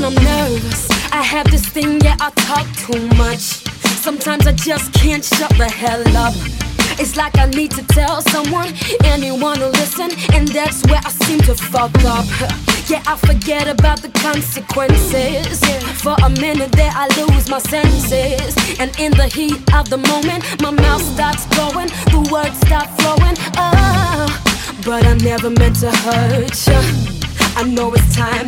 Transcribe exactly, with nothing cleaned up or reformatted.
I'm nervous, I have this thing, yeah, I talk too much. Sometimes I just can't shut the hell up. It's like I need to tell someone, anyone to listen, and that's where I seem to fuck up. Yeah, I forget about the consequences. For a minute there I lose my senses, and in the heat of the moment my mouth starts going, the words start flowing. Oh, but I never meant to hurt you. I know it's time